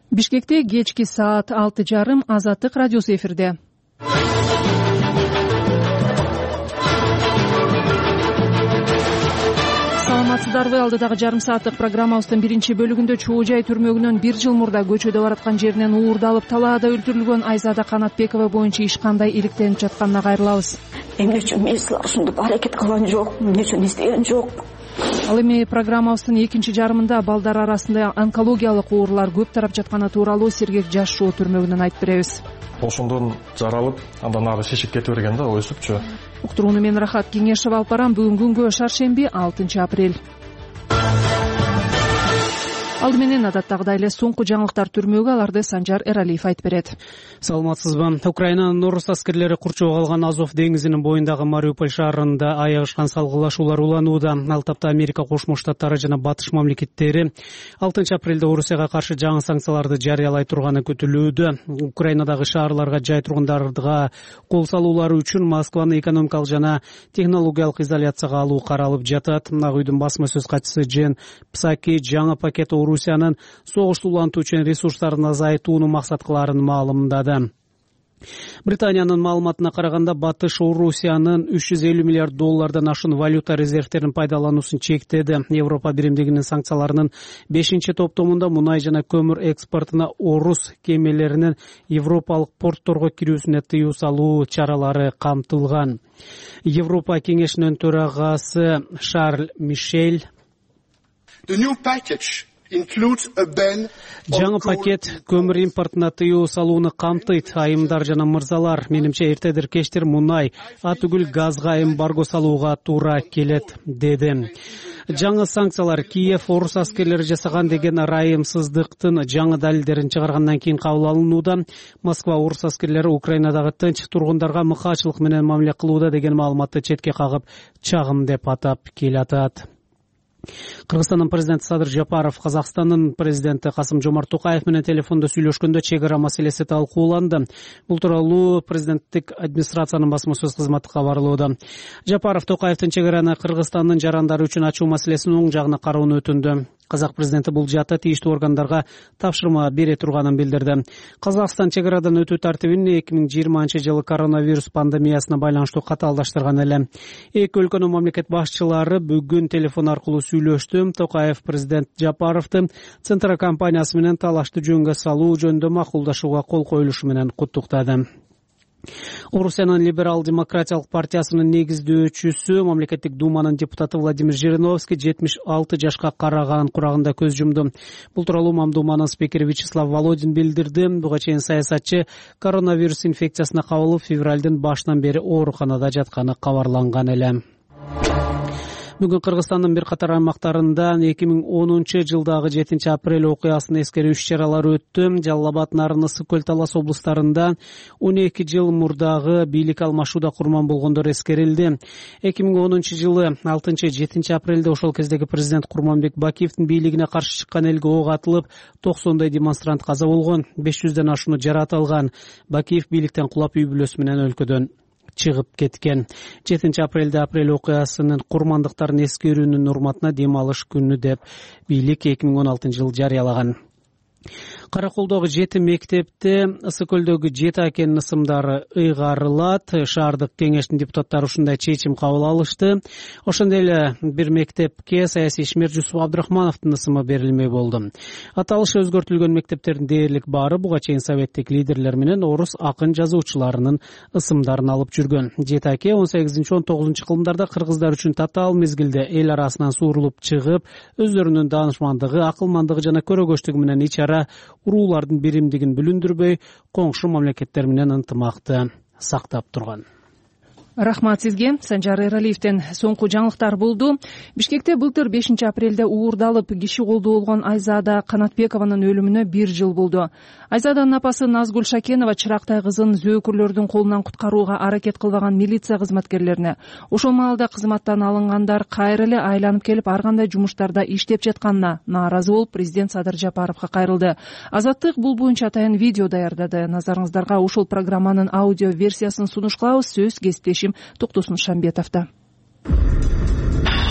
Бишкекте кечки саат 6:30 Азаттык радиосу эфирде. Саламатсыздарбы? Алдыдагы жарым сааттык программабыздын биринчи бөлүгүндө Чоо Жай түрмөгүнөн 1 жыл мурда көчөдө бараткан жеринен уурдалып талаада өлтүрүлгөн Айзада Канатбекова боюнча иш кандай иликтенип жатканына кайрылабыз. Эмне үчүн мен силер ушундук аракет кылган жок, эмне үчүн издеген жок. Ал эми программабыздын экинчи жарымында балдар арасында онкологиялык оорулар көп тарап жатканы тууралуу Сергек жаш Чоо түрмөгүнөн айтып беребиз. Ошондон жаралып, андан ары шешип кете берген да, өсүпчү. Уктурууну мен Рахат Кеңешева алып барам. Бүгүн күнгө шаршемби 6 апрель. Алды менен адаттагыдай эле соңку жаңылыктар түрмөгү, аларды Санжар Эралиев айтып берет. Саламатсызбы? Украинанын орус аскерлери курчоого алган Азов деңизинин боюндагы Мариуполь шаарында аягышкан салгылашуулар уланууда. Ал тапта Америка Кошмо Штаттары жана Батыш мамлекеттери 6 апрелде Орусияга каршы жаңы санкцияларды жарыялай турганы күтүлүүдө. Украинадагы шаарларга жай тургундарга кол салуулары үчүн Москваны экономикалык жана технологиялык изоляцияга алуу каралып жатат. Ак үйдүн басма сөз катчысы Джен Псаки жаңы пакет Орусиянын согуш улантуучу ресурстарын азайтууну максат кылаарын маалымдады. Британиянын маалыматына караганда Батыш Орусиянын $350 миллиард ашуун валюта резервтерин пайдалануусун чектеди. Европа биримдигинин санкцияларынын 5 топтомунда мунай жана көмүр экспортуна орус кемелеринин европалык портторго кирүүсүнө тыюу салуу чаралары камтылган. Европа кеңешинин төрагасы Шарль Мишель жаңы пакет көмүр импортуна тыюу салууну камтыйт. Айымдар жана мырзалар, менимче эртедир кечтир мунай, атүгүл газга эмбарго салууга туура келет, деди. Жаңы санкциялар Киев орус аскерлери жасаган деген ырайымсыздыктын жаңы далилдерин чыгаргандан кийин кабыл алынууда. Москва орус аскерлери Украинадагы тынч тургундарга мыкаачылык менен мамиле кылууда деген маалыматты четке кагып, чагым деп атап келатат. Кыргызстандын президенти Садыр Жапаров Казакстандын президенти Касым Жомарт Токаев менен телефондо сүйлөшкөндө чек ара маселеси талкууланды. Бул тууралуу президенттик администрациянын басма сөз кызматы кабарлоодо. Жапаров Токаевдин чек араны Кыргызстандын жарандары үчүн ачуу маселесин оң жагына кароону өтүндү. Казак президенти бул жаатта тийиштүү органдарга тапшырма бере турганын билдирди. Казакстан чек арадан өтүү тартибин 2020-жылы коронавирус пандемиясына байланыштуу катаалдаштырган эле. Эки өлкөнүн мамлекет башчылары бүгүн телефон аркылуу сүйлөштү. Токаев президент Жапаровду Центра компаниясы менен талашты жөнгө салуу жөнүндө макулдашууга кол коюлушу менен куттуктады. Орусиянын либерал-демократиялык партиясынын негиздөөчүсү, мамлекеттик думанын депутаты Владимир Жириновский 76 жашка караган курагында көз жумду. Бул тууралуу Мамдуманын спикери Вячеслав Володин билдирди. Буга чейин саясатчы коронавирус инфекциясына кабылып, февралдын башынан бери ооруканада жатканы кабарланган эле. Бүгүн Кыргызстандын бир катар аймактарында 2010 жылдагы 7 апрель окуясын эскерүү иш-чаралары өттү. Жалал Абад, Нарын, Ысык Көл, Талас облустарында 12 жыл мурдагы бийлик алмашууда курман болгондор эскерилди. 2010 жылы 6-7 апрелде ошол кездеги президент Курманбек Бакиевдин бийлигине каршы чыккан элге ок атылып, 90дай демонстрант каза болгон, 500ден ашууну жарат алган. Бакиев бийликтен кулап үй бүлөсү менен өлкөдөн чыгып кеткен. 7 апрелде апрель окуясынын курмандыктарын эскерүүнүн урматына дем алыш күнү деп бийлик 2016 жылы жарыялаган. Караколдогу 7 мектепте Ысык Көлдөгү 7 акенин ысымдары ыйгарылат. Шаардык кеңештин депутаттары ушундай чечим кабыл алышты. Ошондой эле бир мектепке саясий ишмер Жусуп Абдрахмановдун ысымы берилмей болду. Аталыш өзгөртүлгөн мектептердин дээрлик баары буга чейин советтик лидерлер менен орус акын жазуучуларынын ысымдарын алып жүргөн. 7 аке 18-19 кылымдарда кыргыздар үчүн татаал мезгилде эл арасынан суурулуп чыгып, өздөрүнүн даанышмандыгы, акылмандыгы жана көрөгөчтүгү менен ичара уруулардын биримдигин бүлүндүрбөй, коңшу мамлекеттер менен ынтымакты сактап турган. Рахмат сизге. Санжар Эралиевден соңку жаңылыктар болду. Бишкекте былтыр 5 апрелде уурдалып киши колдуу болгон Айзада Канатбекованын өлүмүнө 1 жыл болду. Айзаданын апасы Назгүл Шакенова чырактай кызын зөөкүрлөрдүн колунан куткарууга аракет кылбаган милиция кызматкерлерине, ошол маалда кызматтан алынгандар кайра эле айланып келип ар кандай жумуштарда иштеп жатканына нааразы болуп, президент Садыр Жапаровго кайрылды. Азаттык бул боюнча атайын видео даярдады. Назарыңыздарга ушул программанын аудио версиясын сунуш кылабыз. Сөз кесиптешим Токтосун Шамбетовдо.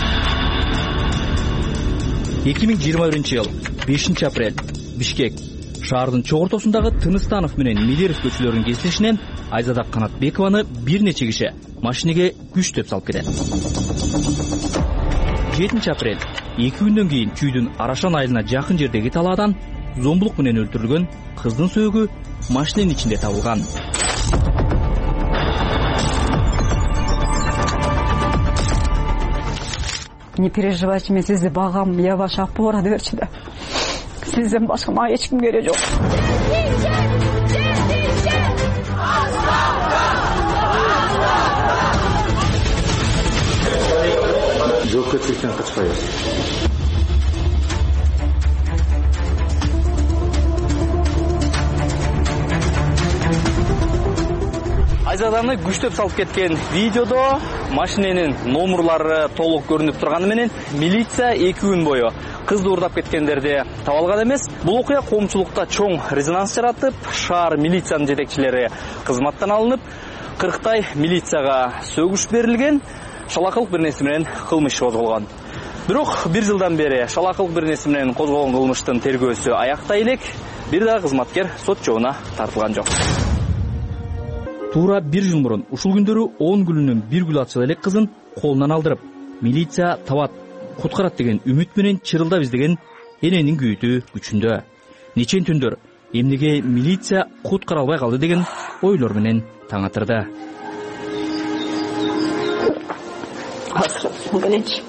2021 жыл 5 апрель Бишкек. Шаардын чогортосундагы Тыныстанов менен Медеров көчөлөрүнүн кесилишинен Айзада Канатбекованы бир нече киши машинеге күчтөп салып кетет. 7 апрель 2 күндөн кийин Чүйдүн Арашан айылына жакын жердеги талаадан зомбулук менен өлтүрүлгөн кыздын сөөгү машиненин ичинде табылган. Не переживайте, мен сизди багам, я ваша опора деберчи да. Сизден башка мага эч ким кереги жок. жоопкерчиликтен качпайбыз. Айзаданы күчтөп салып кеткен видеодо машиненин номерлары толук көрүнүп турганы менен милиция 2 күн бою кызды уурдап кеткендерди таба алган эмес. Бул окуя коомчулукта чоң резонанс жаратып, шаар милициянын жетекчилери кызматтан алынып, 40 милицияга сөгүш берилген, шалакылык бир нерсе менен кылмыш козголгон. Бирок 1 жылдан бери шалакылык бир нерсе менен козголгон кылмыштын тергөөсү аяктай элек, бир да кызматкер сот жообуна тартылган жок. Туура 1 жыл мурун ушул күндөрү 10 гүлүнүн 1 гүл атчыл элек кызын колунан алдырып, милиция табат, куткарат деген үмүт менен чырылдап издеген эненин күйүтү күчүндө. Нечен түндөр эмнеге милиция куткара албай калды деген ойлор менен таң атырды. Галенч.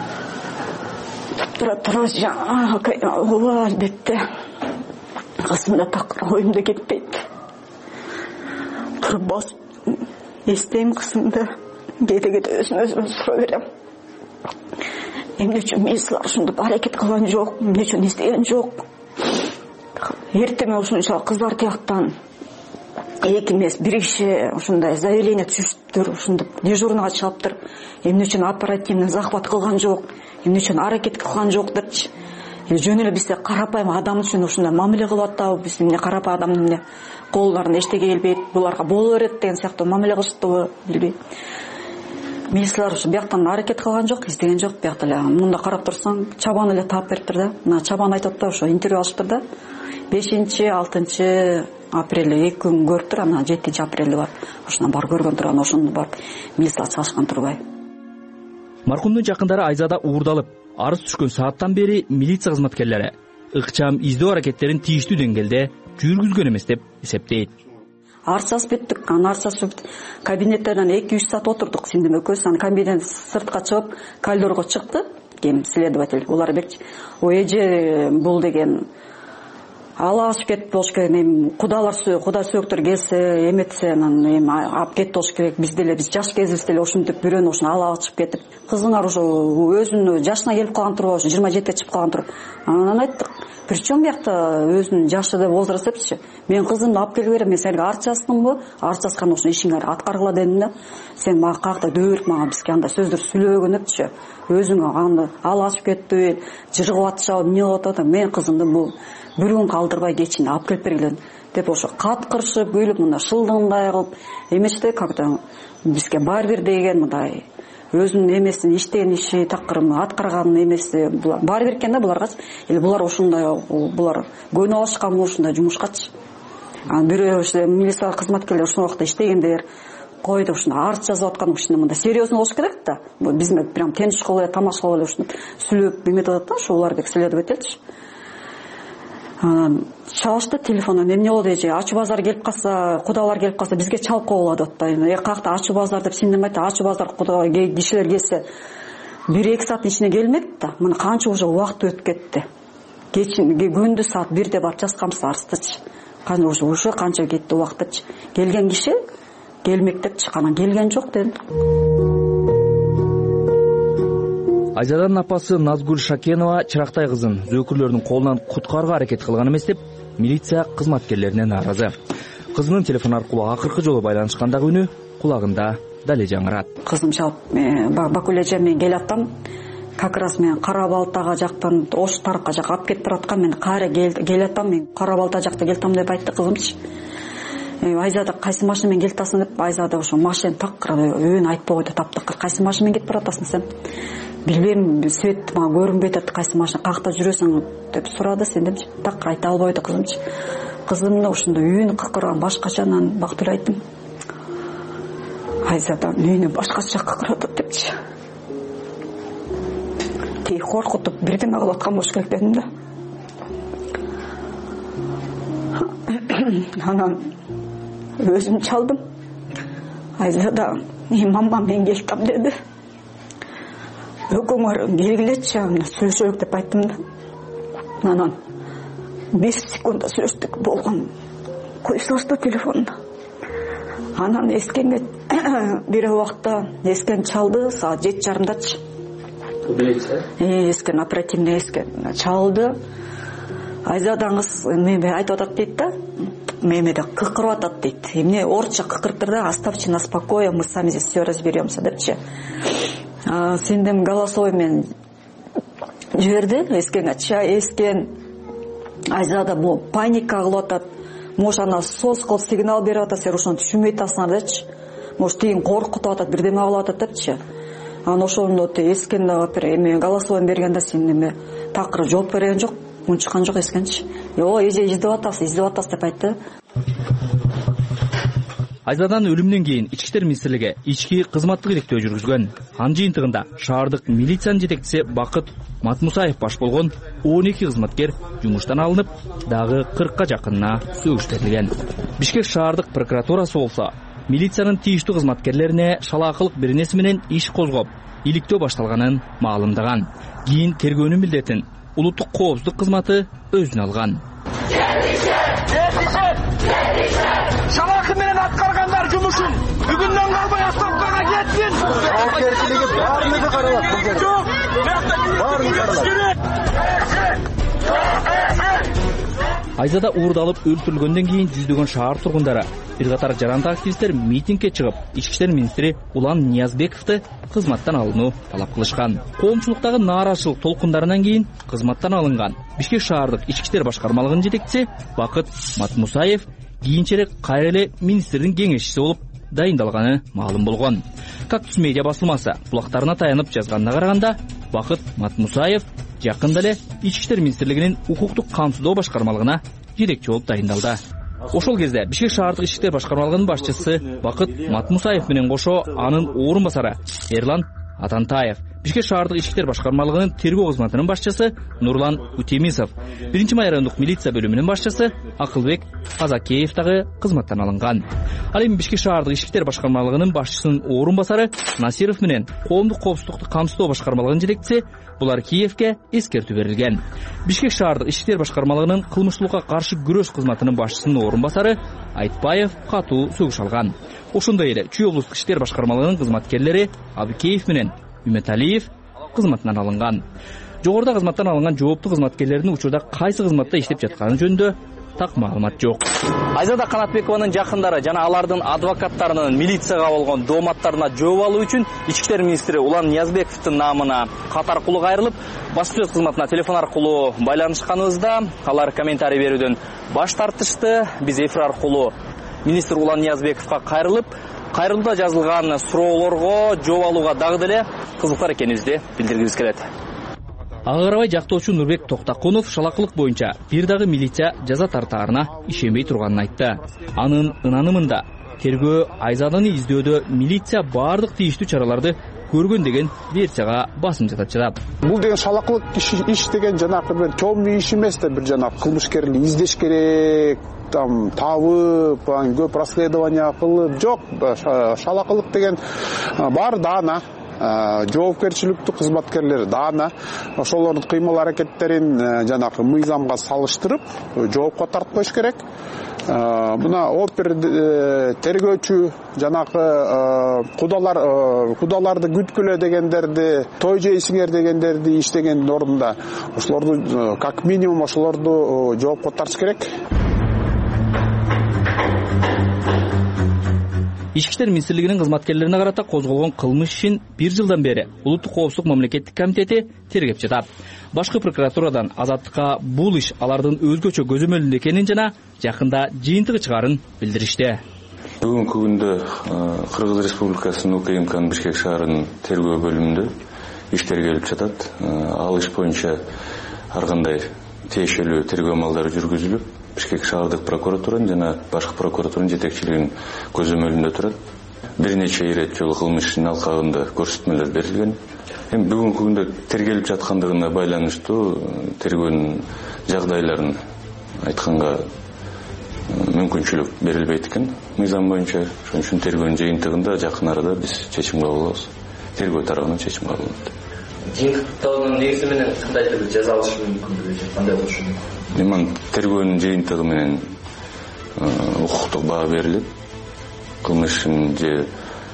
Тура албетте. Касымда так оюмда кетпейт. Туруп басып эстейм кысымды. Кете өзүм сурап берем. Эмне үчүн милициялар ушундай аракет кылган жок, эмне үчүн издеген жок. Эртең ушунча кыздар тияктан 2 эмес 1 киши ушундай заявление түзүптүр, ушундай дежурныйга чыгаптыр. Эмне үчүн оперативный захват кылган жок, эмне үчүн аракет кылган жоктурчу. Жөн эле бизде карапайым адам үчүн ушундай мамиле кылып атабы, биз эмне карапайым адамдын эмне колдорунан эчтеке келбейт, буларга боло берет деген сыяктуу мамиле кылыштыбы билбейм. Милициялар ушу бияктан аракет кылган жок, издеген жок. Биякта эле мында карап турсаң, чабан эле таап бериптир да. Мына чабан айтып атпайбы, ошо интервью алышыптыр да. 5-6 апрель 2 күн көрүптүр, анан 7 апрелде бар. Ошондон бар көргөн турган, ошондо бар милиция чалышкан турбай. Маркумдун жакындары Айзада уурдалып, арыз түшкөн сааттан бери милиция кызматкерлери ыкчам издөө аракеттерин тийиштүү деңгээлде жүргүзгөн эмес деп эсептейт. Арыз жазып кеттик, анан арыз жазып кабинеттерден 2-3 саат отурдук синдим экөөбүз. Анан кабинеттен сыртка чыгып, коридорго чыкты. Ким следователь, улар бек эже бул деген алашып кетип болуш керек. Куда сөөктөр келсе, эметсе анан алып кетип болуш керек. Биз жаш кезибизде эле ушинтип бирөөнү ушуну алачып кетип, кызыңар уже өзүнүн жашына келип калган турбу, 27 чыгып калган туруп. Анан айттык, причем биякта өзүнүн жашы деп возраст депчи. Мен кызымды алып келип берем, мен сенге арыз жаздымбы? Арыз жазган ушуну ишиңди аткаргыла дедим да. Сен мага каякта дөбөрүп мага бизге андай сөздөр сүйлөгөн депчи. Өзүң аны алачып кетти, жыргып атышабы, эмне кылып атат? Мен кызымды бул bir gün kaldırбай кечин алып келип бергиле деп ошо каткырышып, күйлүп мында шылдыңдай кылып, эмечте как-то бизге барбир деген мындай өзүнүн эмесин иштеген иши такырын аткарган эмеси барбир экен да буларгачы. Или булар ушундай булар көнүп алышканбы ушундай жумушкачы. Анан бирөө милиция кызматкерлери ушул убакта иштегендер койду ушуну арыз жазып аткан ушуну мында серьезно болуш керек да. Бизме прям тыныч кылып эле тамаша кылып эле ушуну сүйлөп эметип атат да, ошо улар бек следовательчи. Чалышты телефонун, эмне болду эже, ачуу базар келип калса, кудалар келип калса бизге чалып койгула деп атпайбы. Каякта ачуу базар деп синдим айт, ачуу базар куда кишилер келсе 1-2 сааттын ичинде келмек да. Мына канча уже убакыт өтүп кетти. Кечин күндү саат 1де барып жазганбыз арыздычы. Уже канча кетти убактычы. Келген киши келмек депчи, анан келген жок дедим. Айзаданын апасы Назгүл Шакенова Чырактай кызын зөөкүрлөрдүн колунан куткарууга аракет кылган эмес деп милиция кызматкерлерине нааразы. Кызынын телефон аркылуу акыркы жолу байланышкандагы үнү кулагында дале жаңырат. Кызым чалып, Бакул эже мен келатам. Как раз мен Кара Балтага жактан ош тарапка жак алып кетип аткан, мен кайра келатам, мен Кара Балта жакта келатам деп айтты кызымчы. Айзада кайсы машина менен келип атасың деп, Айзада ошо машина такыр өөнү айтпай койду таптыкыр. Кайсы машина менен кетип баратасың сен? билбейм, свет мага көрүнбөй атат, кайсы машина какта жүрөсүң деп сурады. Сендемчи так айта албайды кызымчы. Кызымны ошондой үйүн кыкырган башкача, анан Бактыгүл айттым. Айзадан үйүнө башкача кыкырып атат депчи. Тей коркутуп бирдеме кылып аткан болуш керек дедим да. Анан өзүм чалдым. Айзада, мама мен келдим деди. Өкөңөр келгилечи, сүйлөшөлүк деп айттым да. Анан 5 секунда сүйлөштүк, болгон. Коюп салышты телефонду. Анан эскенге бир убакта эскен чалды, саат 7:30-дачы. Эскен оперативный эскен чалды. Айзадаңыз меме айтып атат дейт да. Мемеде кыкырып атат дейт. Эмне орусча кыкырыптыр да, оставьте нас в покое, мы сами здесь все разберемся депчи. Сендем голосовой мен жиберди эскенге. Эскен Айзада бу паника кылып атат. Может ана сос кылып сигнал берип атат, сен ошону түшүнбөй атасыңар депчи. Может тигин коркутуп атат, бирдеме кылып атат депчи. Анан ошондо эскен эме голосовой бергенде сен эме такыр жооп берген жок, унчуккан жок эскенчи. Эже издеп атасыз деп айтты. Айзаданын өлүмүнөн кийин Ички иштер министрлиги ички кызматтык иликтөө жүргүзгөн. Анын жыйынтыгында шаардык милициянын жетекчиси Бакыт Матмусаев баш болгон 12 кызматкер жумуштан алынып, дагы 40ка жакынына сөгүштөрүлгөн. Бишкек шаардык прокуратурасы болсо милициянын тийиштүү кызматкерлерине шалаакылык бир нерсе менен иш козгоп, иликтөө башталганын маалымдаган. Кийин тергөөнүн милдетин улуттук коопсуздук кызматы өзүнө алган. Шалаакы менен аткаргандар жумушун бүгүндөн калбай отставкага кетсин. Жоопкерчилиги баарыбызга каралат. Жок, баарыбызга каралат. Айзада уурдалып өлтүрүлгөндөн кийин жүздөгөн шаар тургундары, бир катар жарандык активисттер митингге чыгып, Ички иштер министри Улан Ниязбековду кызматтан алууну талап кылышкан. Коомчулуктагы нааразычылык толкундарынан кийин кызматтан алынган Бишкек шаардык Ички иштер башкармалыгынын жетекчиси Бакыт Матмусаев кийинчерээк кайра эле министрдин кеңешчиси болуп дайындалганы маалым болгон. Кактус медиа басылмасы булактарына таянып жазганына караганда, Бакыт Матмусаев жакында эле Ички иштер министрлигинин укуктук камсыздоо башкармалыгына жетекчи болуп дайындалды. Ошол кезде Бишкек шаардык Ички иштер башкармалыгынын башчысы Бакыт Матмусаев менен кошо анын орун басары Эрлан Атантаев, Бишкек шаардык Ички иштер башкармалыгынын тергөө кызматынын башчысы Нурлан Утемисов, 1 райондук милиция бөлүмүнүн башчысы Акылбек Казакеев дагы кызматтан алынган. Ал эми Бишкек шаардык Ички иштер башкармалыгынын башчысынын орун басары Насиров менен коомдук коопсуздукту камсыздоо башкармалыгынын жетекчиси булар Киевке эскертүү берилген. Бишкек шаардык Ички иштер башкармалыгынын кылмыштуулукка каршы күрөш кызматынын башчысынын орун басары Айтбаев катуу сөгүш алган. Ошондой эле Чүй облустук иштер башкармалыгынын кызматкерлери Абыкеев менен Үмөталиев кызматынан алынган. Жогоруда кызматтан алынган жооптуу кызматкерлердин учурда кайсы кызматта иштеп жатканы жөнүндө так маалымат жок. Айзада Канатбекованын жакындары жана алардын адвокаттарынын милицияга болгон дооматтарына жооп алуу үчүн Ички иштер министри Улан Ниязбековдун наамына кат аркылуу кайрылып, баспасөз кызматына телефон аркылуу байланышканыбызда алар комментарий берүүдөн баш тартышты. Биз эфир аркылуу министр Улан Ниязбековго кайрылууда жазылган суроолорго жооп алууга дагы деле кызыктар экенибизди билдиргибиз келет. Ага карабай жактоочу Нурбек Токтакунов шалакылык боюнча бир дагы милиция жаза тартаарына ишенбей турганын айтты. Анын ынанымында тергөө Айзаданы издөөдө милиция баардык тийиштүү чараларды көргөн деген версияга басым жатат. Бул деген шалакылык иш деген жанагы бир темный иш эмес да, бир жанагы кылмышкерди издеш керек, табып, көп расследование кылып, жок, шалакылык деген бар даана. Жоопкерчиликтүү кызматкерлери даана, ошолордун кыймыл аракеттерин жанагы мыйзамга салыштырып жоопко тартып коюш керек. Мына опер тергөөчү жанагы кудаларды күткүлө дегендерди, той жейсиңер дегендерди иштеген ордунда ошолорду как минимум ошолорду жоопко тартыш керек. Ички иштер министрлигинин кызматкерлерине карата козголгон кылмыш ишин 1 жылдан бери Улуттук коопсуздук мамлекеттик комитети тергеп жатат. Башкы прокуратурадан Азаттыкка бул иш алардын өзгөчө көзөмөлүндө экенин жана жакында жыйынтыгы чыгаарын билдиришти. Бүгүнкү күндө Кыргыз Республикасынын УКМКнын Бишкек шаарынын тергөө бөлүмүндө иштер келип жатат. Ал иш боюнча ар кандай тиешелүү тергөө амалдары жүргүзүлүп, Бишкек шаардык прокуратуранын жана башкы прокуратуранын жетекчилигинин көзөмөлүндө турат. Бир нече ирет жолу кылмыш ишинин алкагында көрсөтмөлөр берилген. Эми бүгүнкү күндө тергелип жаткандыгына байланыштуу тергөөнүн жагдайларын айтканга мүмкүнчүлүк берилбейт экен мыйзам боюнча. Ошон үчүн тергөөнүн жыйынтыгында жакын арада биз чечим кабыл кылабыз. Тергөө тарабынан чечим кабыл кылынат. Жыйынтыктоонун негизи менен кандайдыр бир жаза алышы мүмкүндүгү же кандай болушу мүмкүн? Эми тергөөнүн жыйынтыгы менен укуктук баа берилет. Кылмыштын же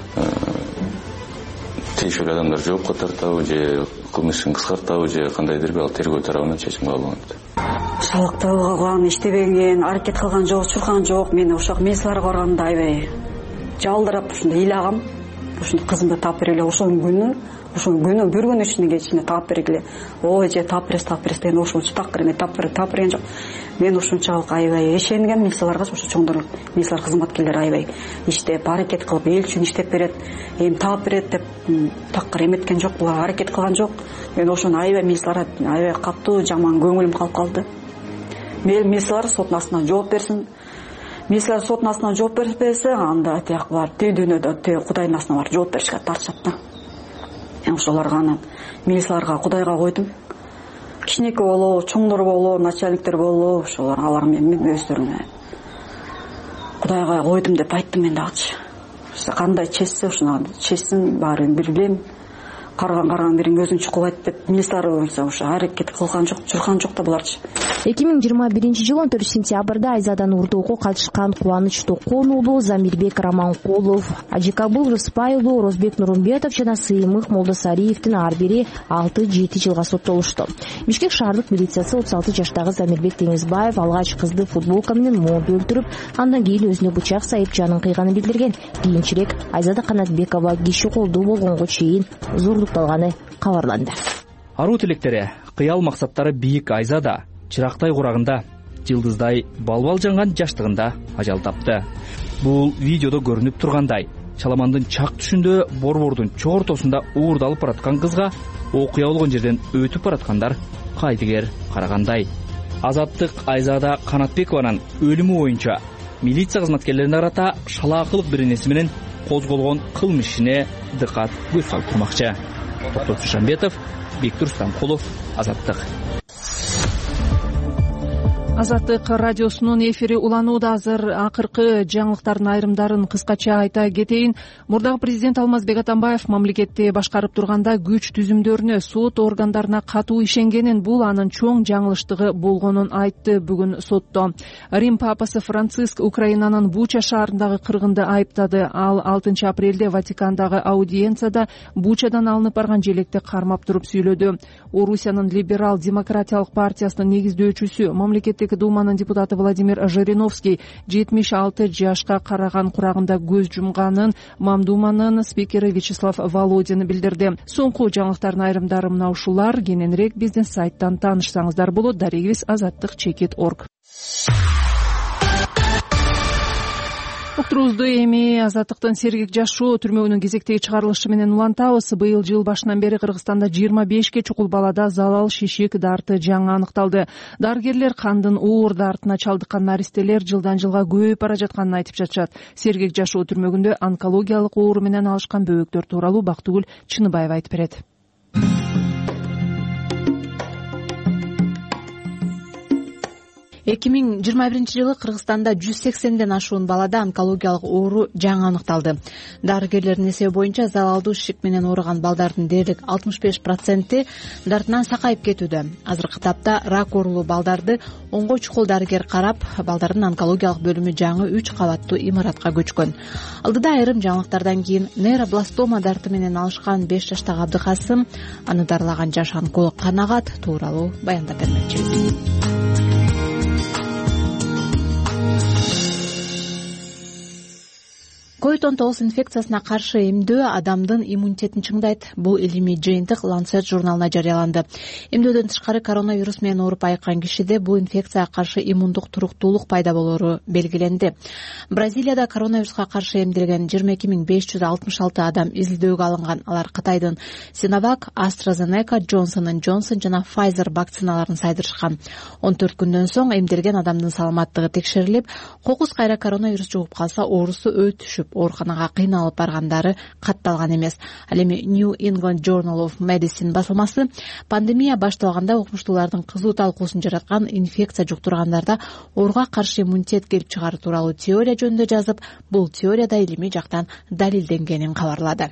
тиешелүү адамдар жоопко тартабы же кылмыштын кыскартабы же кандайдыр бир ал тергөө тарабынан чечим кабыл кылынат. Шалакталган, иштебеген, аракет кылган жок, чуркан жок. Мен ошол милицияларга барганда аябай жалдырап ушундай ыйлагам. Ушуну кызымды таап бергиле, ошол күнү бир күн ичинде таап бергиле. Ой же таап бересиз деген ошончо такыр эме таап берген жок. Мен ушунчалык аябай ишенгем милицияларга, ошо чоңдор милициялар кызматкерлери аябай иштеп, аракет кылып, эл үчүн иштеп берет, эми таап берет деп такыр эметкен жок, булар аракет кылган жок. Мен ошону аябай милицияларга аябай катуу жаман көңүлүм калып калды. Милициялар соттун астынан жооп берсин. Милициялар соттун астынан жооп бербесе, анда тияк бар, тээ дүйнөдө тээ Кудайдын астынан бар жооп беришке тартышат да. Ошолорго анан милицияларга Кудайга койдум. Кичинекей болобу, чоңдор болобу, начальниктер болобу, ошолор алар менен өздөрүнө Кудайга койдум деп айттым мен дагычы. Кандай чечсе ошону чечсин, баарын билбейм. Караган бирин көзүн чукулайт деп милициялар боюнча ошо аракет кылган жок, чуркан жок да буларчы. 2021-жылы 14-сентябрда Айзадан урдоого катышкан Кубаныч Токон уулу, Замирбек Раманкулов, Ажикабыл Рыспай уулу, Розбек Нурумбетов жана Сыймык Молдосариевдин ар бири 6-7 жылга соттолушту. Бишкек шаардык милициясы 36 жаштагы Замирбек Теңизбаев алгач кызды футболка менен моңду өлтүрүп, андан кийин өзүнө бычак сайып жанын кыйганын билдирген. Кийинчерээк Айзада Канатбекова киши колдуу болгонго чейин зордукталганы кабарланды. Аруу тилектери, кыял максаттары бийик Айзада чырактай курагында, жылдыздай балбал жанган жаштыгында ажал тапты. Бул видеодо көрүнүп тургандай, Чаламандын чак түшүндө борбордун чор ортосунда уурдалып бараткан кызга окуя болгон жерден өтүп бараткандар кайдыгер карагандай. Азаттык Айзада Канатбекованын өлүмү боюнча милиция кызматкерлерине карата шалаакылык бир нерсе менен козголгон кылмыш ишине дыкат көз салып турмакчы. Токтот Сушанбетов, Бектур Станкулов, Азаттык. Азаттык радиосунун эфири уланууда. Азыр акыркы жаңылыктардын айрымдарын кыскача айта кетейин. Мурдагы президент Алмазбек Атамбаев мамлекетти башкарып турганда күч түзүмдөрүнө, сот органдарына катуу ишенгенин, бул анын чоң жаңылыштыгы болгонун айтты бүгүн сотто. Рим папасы Франциск Украинанын Буча шаарындагы кыргынды айыптады. Ал 6 апрелде Ватикандагы аудиенцияда Бучадан алынып барган желекти кармап туруп сүйлөдү. Орусиянын либерал демократиялык партиясынын негиздөөчүсү, мамлекеттик Думанын депутаты Владимир Жириновский 76 жашка караган курагында көз жумганын Мамдуманын спикери Вячеслав Володин билдирди. Соңку жаңылыктардын айрымдары мына ушулар. Кененирээк биздин сайттан таанышсаңыздар болот. Дарегибиз azattik.org. Уктуруубузду эми Азаттыктын Сергек жашоо түрмөгүнүн кезектеги чыгарылышы менен улантабыз. Быйыл жыл башынан бери Кыргызстанда 25 чукул балада залал шишик дарты жаңы аныкталды. Дарыгерлер кандын оор дартына чалдыккан наристелер жылдан жылга көбөйүп бара жатканын айтып жатышат. Сергек жашоо түрмөгүндө онкологиялык оору менен алышкан бөбөктөр тууралуу Бактыгүл Чыныбаева айтып берет. 2021-жылы Кыргызстанда 180ден ашуун балада онкологиялык оору жаңы аныкталды. Дарыгерлердин эсеби боюнча залалдуу шишик менен ооруган балдардын дээрлик 65% дартынан сакайып кетүүдө. Азыркы тапта рак оорулуу балдарды оңго чукул дарыгер карап, балдардын онкологиялык бөлүмү жаңы 3 кабаттуу имаратка көчкөн. Алдыда айрым жаңылыктардан кийин нейробластома дарты менен алышкан 5 жаштагы Абдыкасым, аны дарылаган жаш онколог Канагат тууралуу баяндап бермекчибиз. COVID-19 инфекциясына каршы эмдөө адамдын иммунитетин чыңдайт. Бул илимий жыйынтык Lancet журналына жарыяланды. Эмдөөдөн тышкары коронавирус менен ооруп айыккан кишиде бул инфекцияга каршы иммундук туруктуулук пайда болору белгиленди. Бразилияда коронавируска каршы эмдилген 22.566 адам изилдөөгө алынган. Алар Кытайдын Sinovac, AstraZeneca, Johnson & Johnson жана Pfizer вакциналарын сайдырышкан. 14 күндөн соң эмдилген адамдын саламаттыгы текшерилип, кокус кайра коронавирус жугуп калса оорусу өтүшүп, ооруканага кыйналып баргандары катталган эмес. Ал эми New England Journal of Medicine басылмасы пандемия башталганда окумуштуулардын кызуу талкуусун жараткан инфекция жуктургандарда ооруга каршы иммунитет келип чыгаруу тууралуу теория жөнүндө жазып, бул теорияда илимий жактан далилденгенин кабарлады.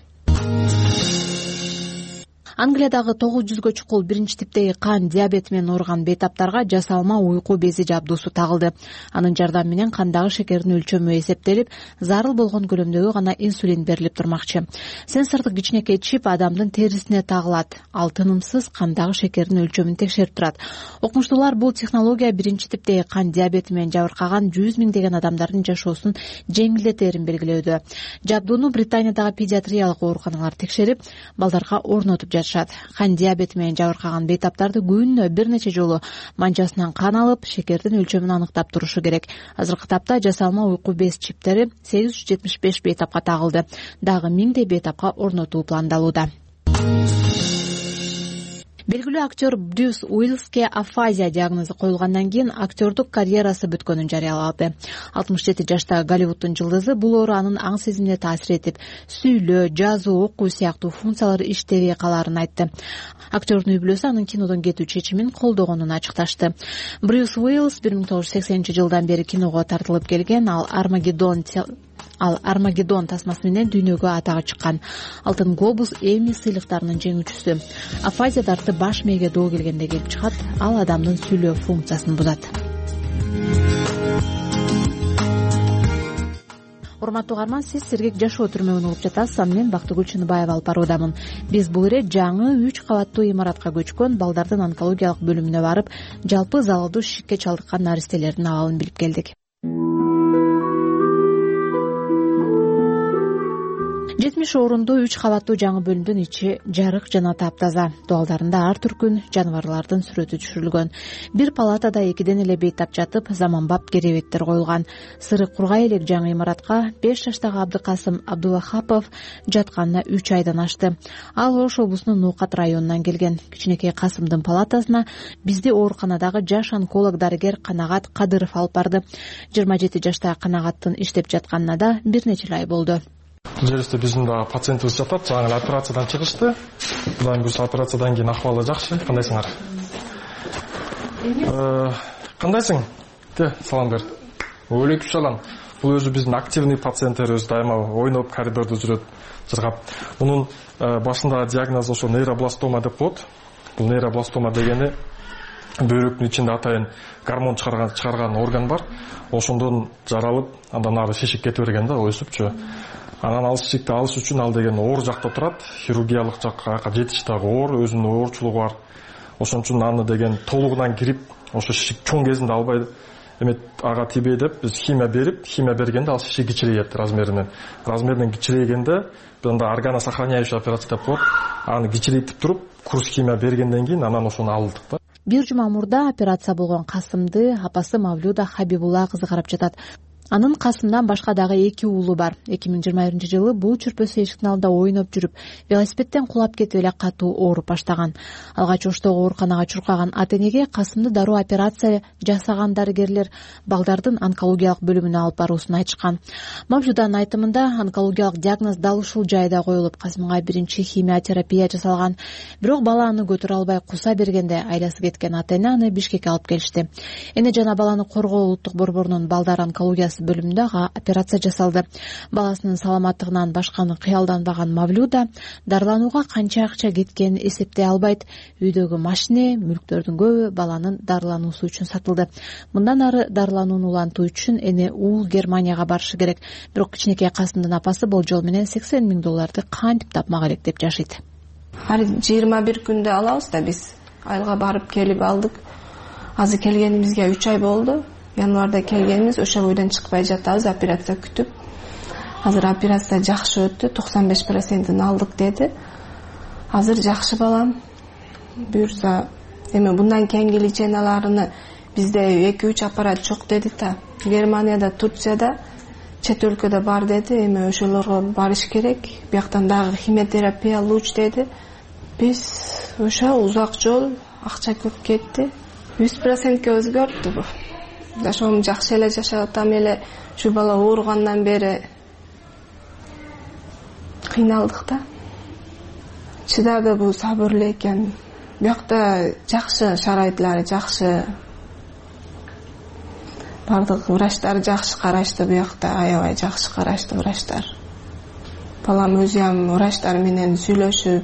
Англиядагы 900гө чукул биринчи типтеги кан диабети менен ооруган бейтаптарга жасалма уйку бези жабдуусу тагылды. Анын жардамы менен кандагы шекердин өлчөмү эсептелип, зарыл болгон көлөмдөгү гана инсулин берилип турмакчы. Сенсордук кичинекей чип адамдын терисине тагылат. Ал тынымсыз кандагы шекердин өлчөмүн текшерип турат. Окумуштуулар бул технология биринчи типтеги кан диабети менен жабыркаган 100 миңдеген адамдардын жашоосун жеңилдетерин белгилөөдө. Жабдууну Британиядагы педиатриялык ооруканалар текшерип, балдарга орнотуп жатышат. Кан диабети менен жабыркаган бейтаптарды күнүнө бир нече жолу манжасынан кан алып, шекердин өлчөмүн аныктап турушу керек. Азыркы тапта жасалма уйку без чиптери 875 бейтапка тагылды. Дагы 1000 бейтапка орнотуу пландалууда. Белгилүү актер Брюс Уиллиске афазия диагнозу коюлгандан кийин актердук карьерасы бүткөнүн жарыялады. 67 жаштагы Голливуддун жылдызы бул оору анын аң сезимине таасир этип, сүйлөө, жазуу, окуу сыяктуу функциялары иштебей калаарын айтты. Актердун үй бүлөсү анын кинодон кетүү чечимин колдогонун ачыкташты. Брюс Уиллис 1980-жылдан бери киного тартылып келген, ал Армагеддон тасмасы менен дүйнөгө атагы чыккан. Алтын глобус, Эми сыйлыктарынын жеңүүчүсү. Афазия дарты баш мээге доо келгенде келип чыгат, ал адамдын сүйлөө функциясын бузат. Урматтуу угарман, сиз сергек жашоо түрмөгүн угуп жатасыз. Мен Бактыгүл Чыныбаева алып баруудамын. Биз бул ирет жаңы 3 кабаттуу имаратка көчкөн балдардын онкологиялык бөлүмүнө барып, жалпы залалдуу шишикке чалдыккан наристелердин абалын билип келдик. 70 орундуу 3 кабаттуу жаңы бөлүмдүн ичи жарык жана таптаза. Дуалдарында ар түркүн жаныбарлардын сүрөтү түшүрүлгөн. Бир палатада 2ден эле бейтап жатып, заманбап керебеттер коюлган. Сыры кургай элек жаңы имаратка 5 жаштагы Абдыкасым Абдулахапов жатканына 3 айдан ашты. Ал Ош облусунун Нукат районунан келген. Кичинекей Касымдын палатасына бизди ооруканадагы жаш онколог дарыгер Канагат Кадыров алып барды. 27 жаштагы Канагаттын иштеп жатканына да бир нече ай болду. Бул жерде биздин да пациентибиз жатат, жаңы операциядан чыгышты. Будан бир операциядан кийин акыбалы жакшы. Кандайсыңар? Кандайсың? Салам бер. Алейкум салам. Бул өзү биздин активный пациенттерибиз, дайыма ойноп коридордо жүрөт, жыргап. Мунун башында диагноз ошо нейробластома деп коет. Бул нейробластома дегени бөйрөктүн ичинде атайын гормон чыгарган орган бар. Ошондон жаралып, андан ары шишик кете берген да, өсүпчү. Анан ал шишикти алыш үчүн ал деген оор жакта турат, хирургиялык жакка жетиш дагы оор, өзүнүн оорчулугу бар. Ошон үчүн аны деген толугунан кирип, ошо шишик чоң кезинде албай эмет ага тийбей деп биз химия берип, химия бергенде ал шишик кичирейет размеринен кичирейгенде бунда органосохраняющий операция деп коет. Аны кичирейтип туруп, курс химия бергенден кийин анан ошону алдык да. Бир жума мурда операция болгон Касымды апасы Мавлюда Хабибулла кызы карап жатат. Анын Касымдан башка дагы 2 уулу бар. 2021-жылы бул чүрпөсү эшиктин алдында ойноп жүрүп, велосипедден кулап кетип эле катуу ооруп баштаган. Алгач Оштогу ооруканага чуркаган ата-энеге Касымды дароо операция жасаган дарыгерлер балдардын онкологиялык бөлүмүнө алып баруусун айтышкан. Мавжуданын айтымында онкологиялык диагноз дал ушул жайда коюлуп, Касымга биринчи химиотерапия жасалган. Бирок бала аны көтөрө албай куса бергенде айласы кеткен ата-эне аны Бишкекке алып келишти. Эне жана баланы коргоо улуттук борборунун балдар онкологиясы бөлүмүндө операция жасалды. Баласынын саламаттыгынан башканы кыялданбаган Мавлюда дарыланууга канча акча кеткенин эсептей албайт. Үйдөгү машине, мүлктөрдүн көбү баланын дарылануусу үчүн сатылды. Мындан ары дарыланууну улантуу үчүн эне уул Германияга барышы керек. Бирок кичинекей Касымдын апасы болжол менен $80 000 кантип тапмак элек деп жашайт. Ар 21 күндө алабыз да биз. Айылга барып келип алдык. Азыр келгенибизге 3 ай болду. Январда келгенбиз, ошо бойдон чыкпай жатабыз, операция күтүп. азыр операция жакшы өттү, 95% алдык деди. Азыр жакшы балам. Буюрса эми мындан кийинки леченияларыны бизде 2-3 аппарат жок деди да. Германияда, Турцияда, чет өлкөдө бар деди. Эми ошолорго барыш керек. Бияктан дагы химиотерапия луч деди. Биз ошо узак жол, акча көп кетти. 100%ке өзгөрттү бу. Жашоом жакшы эле жашап атам эле. Ушу бала ооругандан бери кыйналдык да. Чыдады бул сабырлуу экен. Биякта жакшы шарайтлары жакшы. Бардык врачтар жакшы карашты биякта, аябай жакшы карашты врачтар. Балам өзү ham врачтар менен сүйлөшүп,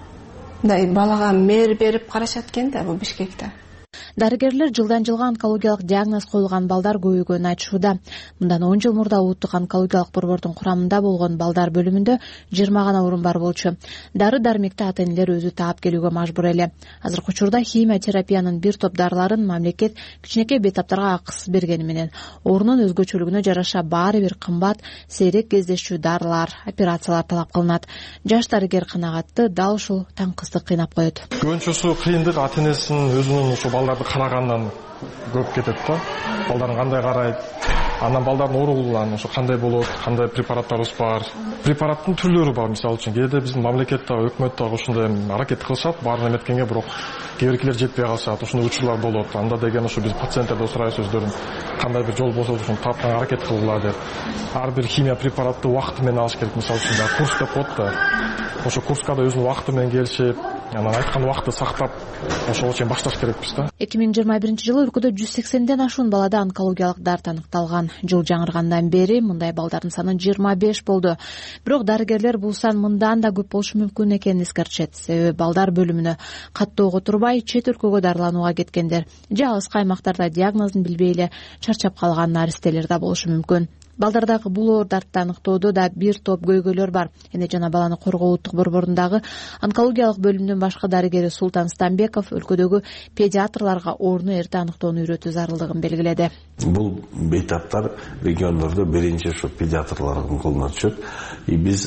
мындай балага мээр берип карашат экен да бул Бишкекте. Дарыгерлер жылдан жылга онкологиялык диагноз коюлган балдар көбөйгөнүн айтышууда. Мындан 10 жыл мурда улуттук онкологиялык борбордун курамында болгон балдар бөлүмүндө 20 гана орун бар болчу. Дары-дармекти ата-энелер өзү таап келүүгө мажбур эле. Азыркы учурда химиотерапиянын бир топ дарыларын мамлекет кичинекей бейтаптарга акысыз бергени менен орунун өзгөчөлүгүнө жараша баары бир кымбат, сейрек кездешчү дарылар, операциялар талап кылынат. Жаш дарыгер канагатты дал ушул таңкыстык кыйнап коет. Көбүнчөсү кыйындык ата-энесинин өзүнүн ошо балдарды карагандан көп кетет да. Балдарын кандай карайт, анан балдардын оорулугунан ошо кандай болот, кандай препараттарыбыз бар. Препараттын түрлөрү бар, мисалы үчүн кээде биздин мамлекетте, өкмөттө ушундай аракет кылышат, баарын эметкенге, бирок кээ биркилер жетпей калышат, ушундай учурлар болот. Анда деген ошо биз пациенттерден сурайбыз өздөрүн кандай бир жол болсо ошону таптан аракет кылгыла деп. Ар бир химия препаратты убакыты менен алыш керек, мисалы үчүн курс деп коет да. Ошо курска да өзүнүн убакыты менен келишип, анан айткан убакытты сактап, ошого чейин башташ керекпиз да. 2021-жылы өлкөдө 180ден ашуун балада онкологиялык дарт аныкталган. Жыл жаңыргандан бери мындай балдардын саны 25 болду. Бирок дарыгерлер бул сан мындан да көп болушу мүмкүн экенин эскертишет. Себеби балдар бөлүмүнө каттоого турбай чет өлкөгө дарыланууга кеткендер же алыскы аймактарда диагнозун билбей эле чарчап калган наристелер да болушу мүмкүн. Балдардагы бул оор дартты аныктоодо да бир топ көйгөйлөр бар. Эне жана баланы коргоо улуттук борборундагы онкологиялык бөлүмүнүн башкы дарыгери Султан Станбеков өлкөдөгү педиатрларга орну эрте аныктоону үйрөтүү зарылдыгын белгиледи. Бул бейтаптар региондордо биринчи ошо педиатрлардын колуна түшөт. Биз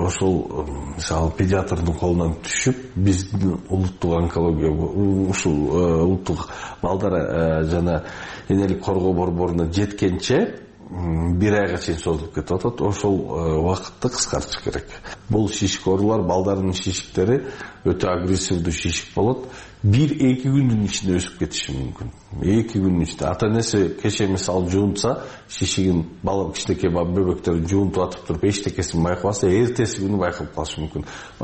ошол мисалы педиатрдын колунан түшүп, биздин улуттук онкология ушул улуттук балдар жана энелик коргоо борборуна жеткенче бир айга чейин созулуп кетип атат. Ошол убакытты кыскартыш керек. Бул шишик оорулар, балдардын шишиктери өтө агрессивдүү шишик болот. 1-2 күндүн ичинде өсүп кетиши мүмкүн. 2 күндүн ичинде ата-энеси кеше мисалы жуунтса, шишигин бала кичинекей бөбөктөрүн жуунтуп атып туруп эчтекесин байкабаса, эртеси күнү байкап калышы мүмкүн.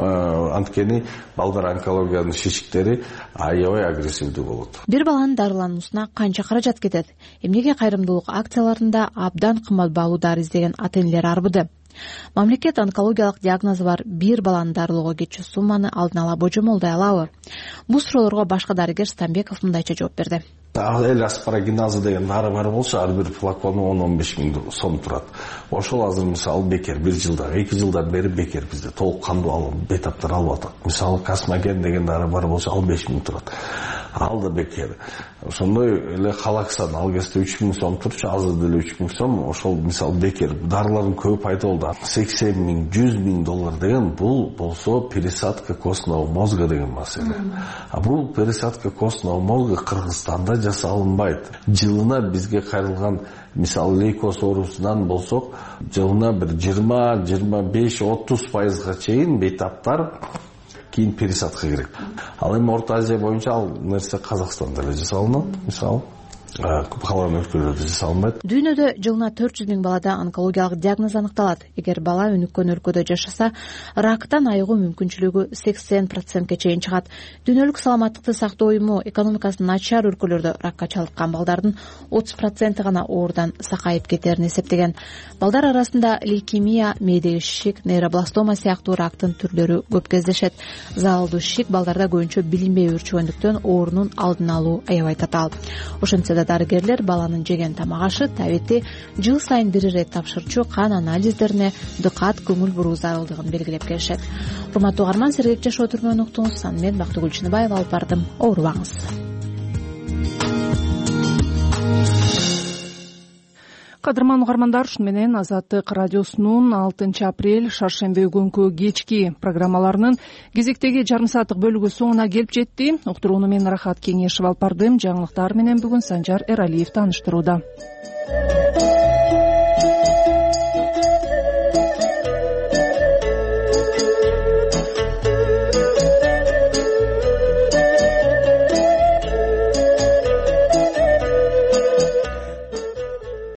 Анткени балдар онкологиянын шишиктери аябай агрессивдүү болот. Бир баланын дарылануусуна канча каражат кетет? Эмнеге кайрымдуулук акцияларында абдан кымбат баалуу дары издеген ата-энелер арбыды? Мамлекет онкологиялык диагнозу бар бир баланы дарылоого кетчү сумманы алдын ала божомолдой алабы? Бул суроолорго башкы дарыгер Станбеков мындайча жооп берди. Эл аспарагиназа деген дары бар болсо, ар бир флакону 10-15 миң сом турат. Ошол азыр мисалы бекер, 1 жылда, 2 жылдан бери бекер бизде толук кандуу бейтаптар алып атат. Мисалы Космоген деген дары бар болсо, ал 5 миң турат. Ал да бекер. Ошондой эле Халаксан ал кезде 3 миң сом турчу, азыр деле 3 миң сом. Ошол мисалы бекер. Дарылардын көбү пайда болду. 80 миң, 100 миң доллар деген бул болсо пересадка костного мозга деген маселе. А бул пересадка костного мозга Кыргызстанда жасалынбайт. Жылына бизге кайрылган мисалы лейкоз оорусунан болсок, жылына бир 20, 25, 30% чейин бейтаптар кийин пересадка керек. Ал эми Орто Азия боюнча ал нерсе Казакстанда эле жасалынат, мисалы. Көп калган өлкөлөрдө жасалынбайт. Дүйнөдө жылына 400 миң балада онкологиялык диагноз аныкталат. Эгер бала өнүккөн өлкөдө жашаса, рактан айыгуу мүмкүнчүлүгү 80%ке чейин чыгат. Дүйнөлүк саламаттыкты сактоо уюму экономикасы начар өлкөлөрдө ракка чалдыккан балдардын 30% гана оорудан сакайып кетерин эсептеген. Балдар арасында лейкемия, мээдеги шишик, нейробластома сыяктуу рактын түрлөрү көп кездешет. Залалдуу шишик балдарда көбүнчө билинбей өрчүгөндүктөн оорунун алдын алуу аябай татаал. Ошентсе да дарыгерлер баланын жеген тамак ашы, табити жыл сайын бир ирет тапшырчу кан анализдерине дыкат көңүл буруу зарылдыгын белгилеп келишет. Урматтуу угарман, сергек жашоо түрмөнү уктуңуз. Мен Бактыгүл Чыныбаева алып бардым. Оорубаңыз. Кадырман угармандар, ушуну менен Азаттык радиосунун 6 апрель шаршемби күнкү кечки программаларынын кезектеги жарым сааттык бөлүгү соңуна келип жетти. Уктурууну мен Рахат Кеңешев алып бардым. Жаңылыктар менен бүгүн Санжар Эралиев тааныштырууда.